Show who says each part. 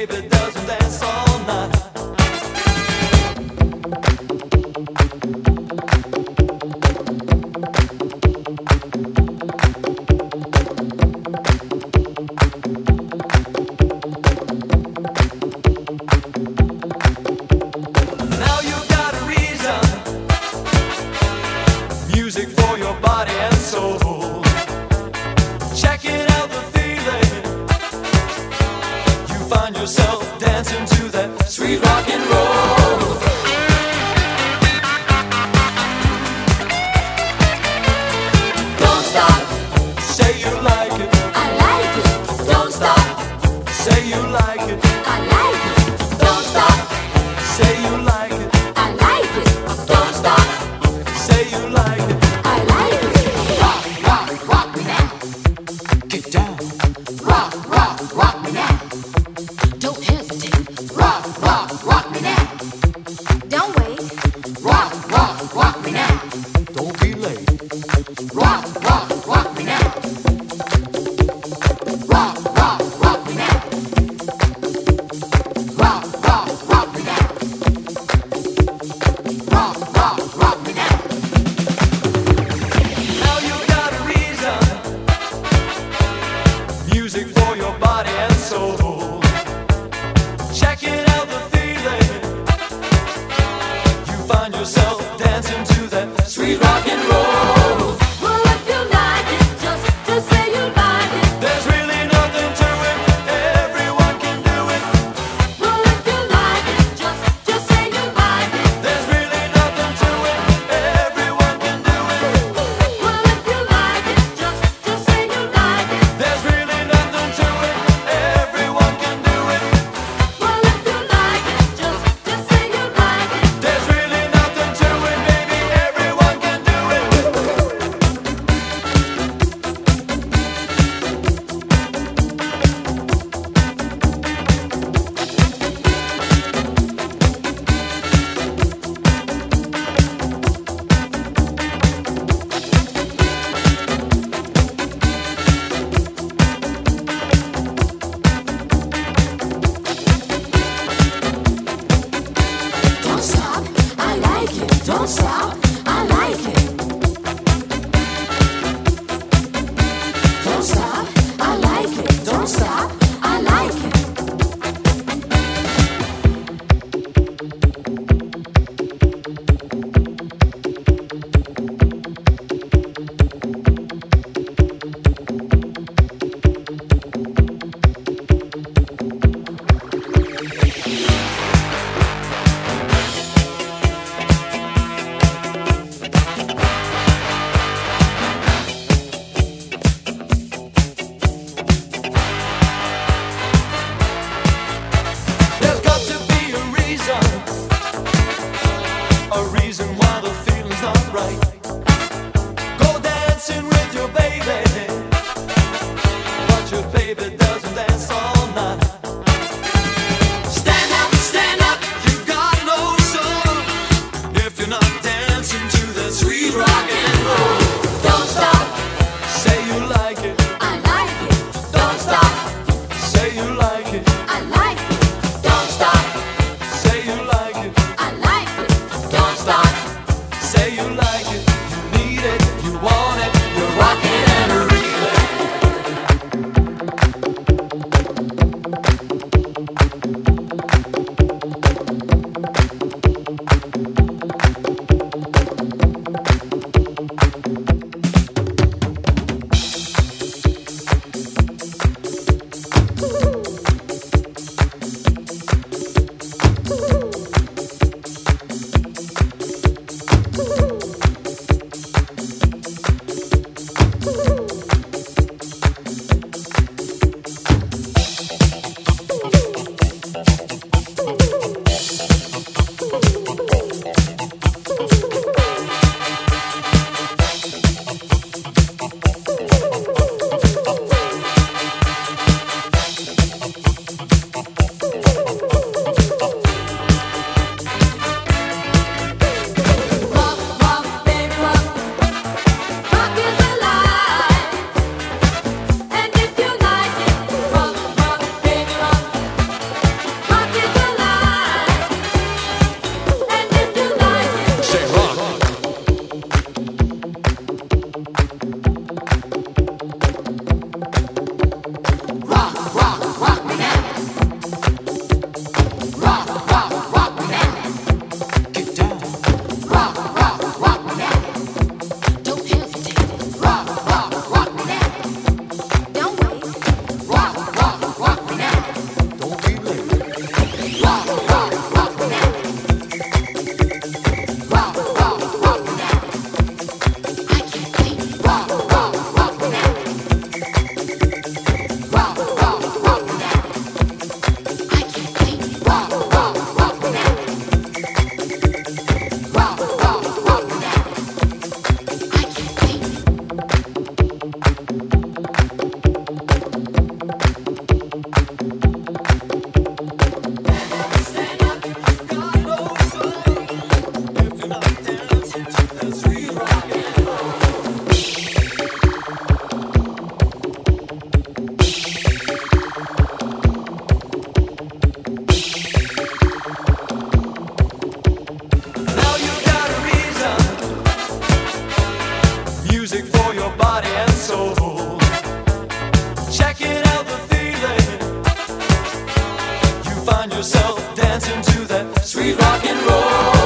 Speaker 1: baby doesn't dance all night. Now you got a reason, music for your body and soul. Checking out the feeling, you find yourself dancing to that sweet rock and roll. Don't stop, say you like it.
Speaker 2: I like it. Don't stop.
Speaker 1: Say you like it.
Speaker 2: I like it. Don't stop.
Speaker 1: Say you like it.
Speaker 2: I like it. Don't stop.
Speaker 1: Say you like it.
Speaker 2: I like it. Rock, rock, rock me now.
Speaker 1: Get down.
Speaker 2: Rock, rock, rock me now. Don't hesitate. Rock, rock, rock me now. Don't wait. Rock, rock, rock me now.
Speaker 1: Don't be late.
Speaker 2: Rock, rock, rock me now. Rock, rock, rock me now. Rock, rock, rock me now. Rock, rock, rock me now.
Speaker 1: Now you got a reason, music for your body and soul. Checking out the feeling, you find yourself dancing to that sweet rock and roll.
Speaker 2: Well, if you like it, just say you like it.
Speaker 1: There's really nothing to it, everyone can do it.
Speaker 2: Well, if you like it, just say you like it.
Speaker 1: There's really nothing to it, everyone can do it.
Speaker 2: Well, if you like it, just say you like it.
Speaker 1: There's really nothing to it, everyone can do it.
Speaker 2: Well, if you like it, just say you like it.
Speaker 1: There's really nothing to it, baby, everyone can do it.
Speaker 2: Don't stop, I like it. Don't stop, I like it. Don't stop, I like it. Don't stop, I like it.
Speaker 1: There's got to be a reason why the feeling's not right. Go dancing with your baby, but your baby doesn't dance all night. Stand up, you got no soul if you're not dancing to that sweet rock and roll.
Speaker 2: Don't stop,
Speaker 1: Say you like it,
Speaker 2: I like it. Don't stop,
Speaker 1: say you like it,
Speaker 2: I like it. Don't stop,
Speaker 1: say you like it,
Speaker 2: I like it. Don't stop.
Speaker 1: say you like it. find yourself dancing to that sweet rock and roll.